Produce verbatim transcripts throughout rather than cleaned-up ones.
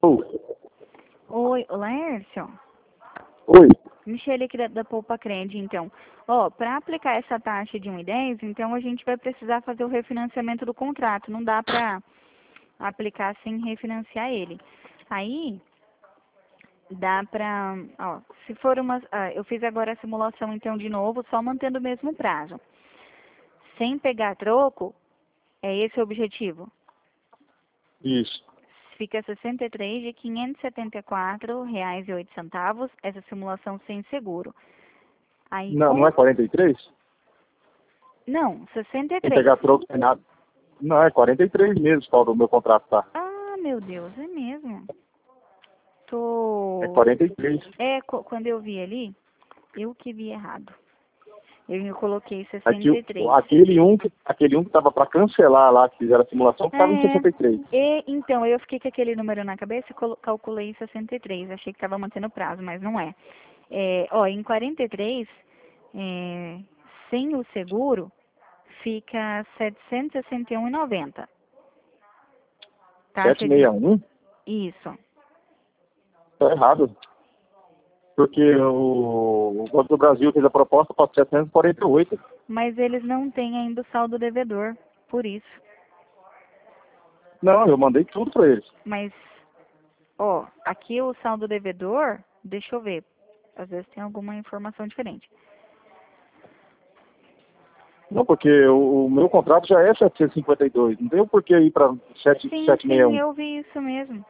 Oi. Oi, Laércio. Oi. Michele aqui da, da Poupa Cred, então. Ó, para aplicar essa taxa de um e dez, então a gente vai precisar fazer o refinanciamento do contrato. Não dá para aplicar sem refinanciar ele. Aí, dá para, ó, se for uma, ah, eu fiz agora a simulação então de novo, só mantendo o mesmo prazo. Sem pegar troco, é esse o objetivo. Isso. Fica sessenta e três de quinhentos e setenta e quatro reais e oito centavos, essa simulação sem seguro. Aí Não, com não é quarenta e três? Não, sessenta e Sem três. pegar troco, sem nada. Não, é quarenta e três meses qual o meu contrato tá. Ah, meu Deus, é mesmo. É Tô. quarenta e três. É, co- quando eu vi ali, eu que vi errado. Eu coloquei Aqui, sessenta e três. aquele um que aquele um que tava para cancelar lá, que fizeram a simulação, estava em É, sessenta e três. e, então, eu fiquei com aquele número na cabeça e colo- calculei sessenta e três. Achei que estava mantendo o prazo, mas não é. É, ó, em quarenta e três, é, sem o seguro, fica setecentos e sessenta e um reais e noventa centavos. Taxa de. setecentos e sessenta e um? Isso. Tá errado. Porque o, o Banco do Brasil fez a proposta para setecentos e quarenta e oito. Mas eles não têm ainda o saldo devedor, por isso. Não, eu mandei tudo para eles. Mas, ó, aqui o saldo devedor, deixa eu ver, às vezes tem alguma informação diferente. Não, porque o, o meu contrato já é setecentos e cinquenta e dois. Não tem o porquê ir para Sim, sim, setecentos e sessenta e um. eu vi isso mesmo.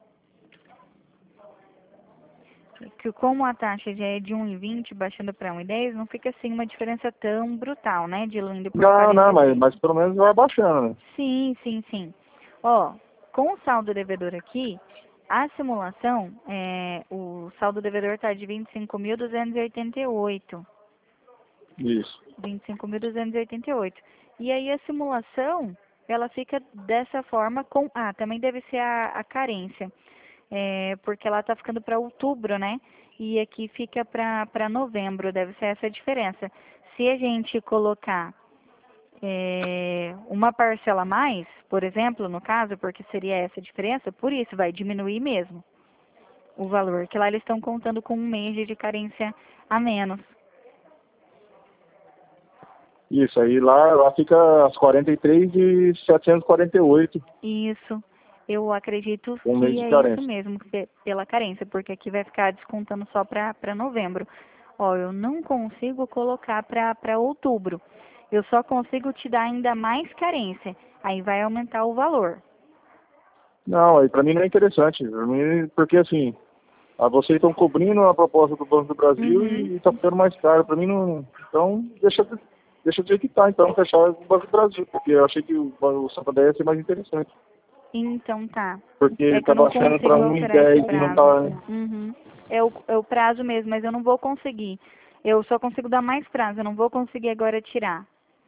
Que como a taxa já é de um e vinte, baixando para um e dez, não fica assim uma diferença tão brutal, né, de indo por Não, não, mas, quarenta e seis. mas pelo menos vai baixando, né? Sim, sim, sim. Ó, com o saldo devedor aqui, a simulação, é, o saldo devedor está de vinte e cinco mil duzentos e oitenta e oito. Isso. vinte e cinco mil duzentos e oitenta e oito. E aí a simulação, ela fica dessa forma com... Ah, também deve ser a, a carência, é, porque ela está ficando para outubro, né? E aqui fica para novembro, deve ser essa a diferença. Se a gente colocar é, uma parcela a mais, por exemplo, no caso, porque seria essa a diferença, por isso vai diminuir mesmo o valor, que lá eles estão contando com um mês de carência a menos. Isso, aí lá, lá fica as quarenta e três de setecentos e quarenta e oito, Isso. Eu acredito um mês que de é isso carência. mesmo, pe- pela carência, porque aqui vai ficar descontando só para novembro. Ó, eu não consigo colocar para outubro. Eu só consigo te dar ainda mais carência. Aí vai aumentar o valor. Não, aí pra mim não é interessante. Pra mim, porque assim, ah, vocês estão cobrindo a proposta do Banco do Brasil Uhum. e está ficando mais caro. Pra mim não. Então, deixa, de- deixa do jeito que tá, então, fechar o Banco do Brasil, porque eu achei que o, o Santander ia ser mais interessante. Então tá. Porque É que tá eu não baixando para consigo um e alterar esse dez e não prazo. tá. Uhum. É o, é o prazo mesmo, mas eu não vou conseguir. Eu só consigo dar mais prazo, eu não vou conseguir agora tirar.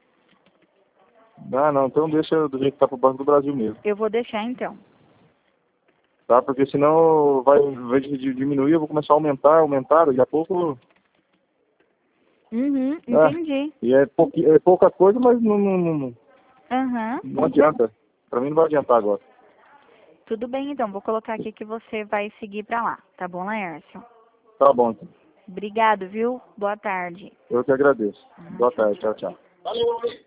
Ah, não, então deixa do jeito que tá pro Banco do Brasil mesmo. Eu vou deixar então. Tá? Porque senão vai, vai de- diminuir, eu vou começar a aumentar, aumentar, daqui a pouco. Uhum, Ah, entendi. e é, pouqui, é pouca coisa, mas não, não, não, Aham. não adianta. Pra mim não vai adiantar agora. Tudo bem, então. Vou colocar aqui que você vai seguir pra lá. Tá bom, Laércio? Tá bom, então. Obrigado, viu? Boa tarde. Eu que agradeço. Ah, Boa tchau, tarde, tchau. tchau, tchau.